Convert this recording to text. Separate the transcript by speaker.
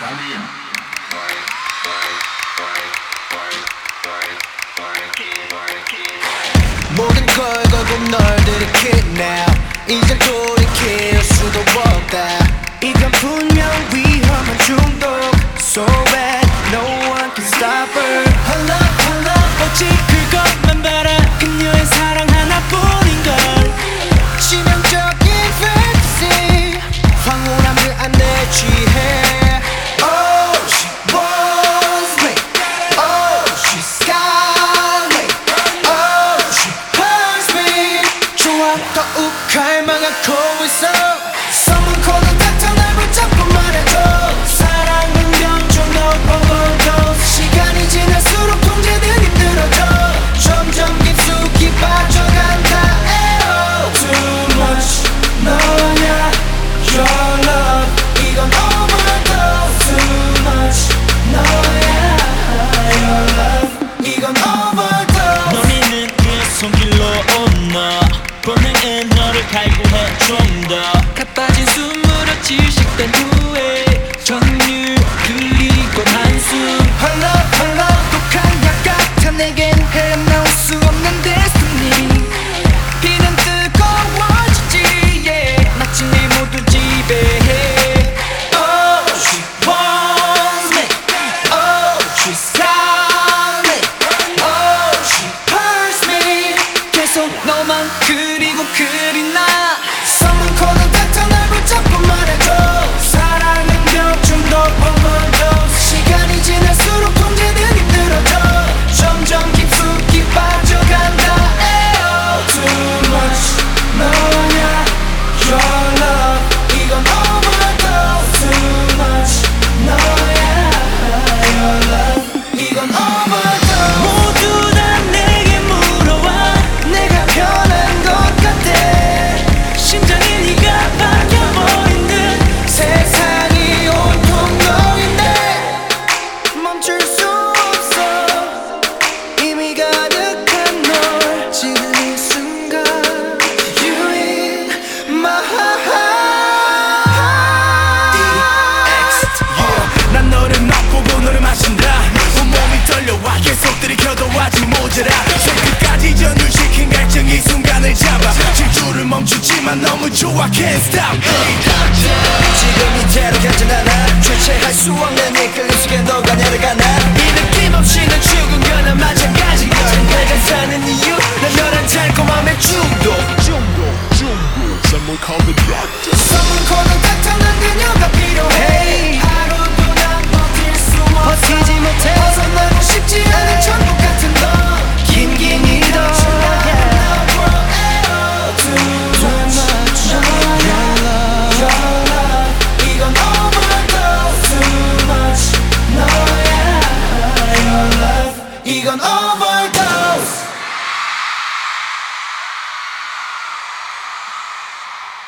Speaker 1: 모든 걸 걸고 널 들이킬 now 이젠 돌이킬 수도 없다. 이건 분명 위험한 중독. So bad, no one can stop her. Her love, 오직 그것만 바라. 그녀의 사랑 하나뿐인걸. 치명적인 fantasy. 황홀함을 안 내취해. Oh, she wants me. Oh, she's got me. Oh, she hurts me. 좋아, 더욱 갈망하고 있어. Someone call the doctor, 날 붙잡고 말해줘. 사랑은 병좀 더 overdose. 시간이 지날수록 통제는 힘들어져. 점점 깊숙이 빠져간다. 에어. Too much 너냐 your love. 이건 overdose. Too much 너야 your love. 이건 overdose.
Speaker 2: 너희는 그 손길로 온너 본능은 너를 갈구해 좀 더
Speaker 1: 가빠진 숨으로 질식된 후에 전율 그리고 한숨. Her love 독한 약 같아. 내겐 헤어나올 수 없는 destiny. 비는 뜨거워지지 yeah. 마치 네 모두 지배해. Oh, she wants me. Oh, she's got me. Oh, she hurts me. 계속 너만 그리고 그리나. Someone call the doctor, 날 붙잡고 말해줘. 사랑은 병좀 더 overdose. 시간이 지날수록 통제는 힘들어져. 점점 깊숙이 빠져간다. 에어. Too much 너냐 your love. 이건 overdose. Too much 너야 your love. 이건 overdose.
Speaker 2: 모두 다 내게 물어와
Speaker 1: 내가 변한 것 같아.
Speaker 2: 심장이 네가 바뀌어버린 듯
Speaker 1: 세상이 온통 너인데 멈출 수 없어. 이미 가득한 널 지금 이 순간. You in my heart.
Speaker 3: 난 너를 맛보고 너를 마신다. 온몸이 떨려와 계속 들이켜도 아직 모자라. 손끝까지 전율시킨 갈증 이 순간을 잡아. 질주를 멈추지만 너무 좋아 can't stop.
Speaker 1: 지금 이대로 괜찮아. 주체할 수 없는 이끌림 속에 너가 내려가나. 이 느낌 없이는 죽은 거나 마찬가지걸. 내가 사는 이유 난 너란 달콤함의 중독.
Speaker 4: Someone call the doctor.
Speaker 1: Someone call the doctor. 난 그녀가 필요해. 하루도 난 버틸 수 없어. 버티지 못해. 벗어나고 싶지 않은 천국 같은 너. 긴긴 이도 Too much your love. 이건 overdose. Too much 너야 your love. 이건 overdose.